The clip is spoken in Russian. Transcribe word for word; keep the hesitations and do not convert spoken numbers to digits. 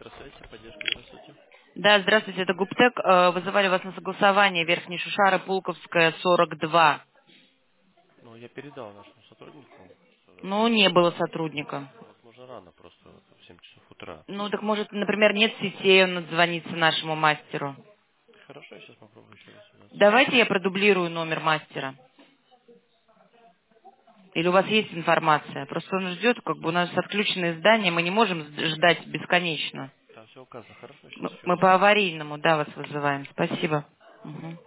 Электросвязь, поддержка, здравствуйте. Да, здравствуйте, это Гуптек. Э, Вызывали вас на согласование Верхней Шушары, Пулковская, сорок два. Ну, я передал нашему сотруднику. э, Ну, не было сотрудника. Ну, возможно, рано, просто вот в семь часов утра. Ну, так может, например, нет сетей, он отзвонится нашему мастеру. Хорошо, я сейчас попробую еще раз связаться. Давайте я продублирую номер мастера. Или у вас есть информация? Просто он ждет, как бы у нас отключенное здание, мы не можем ждать бесконечно. Там все указано. Хорошо, сейчас Мы еще мы раз по свяжусь. аварийному, да, вас вызываем. Спасибо. Мгм.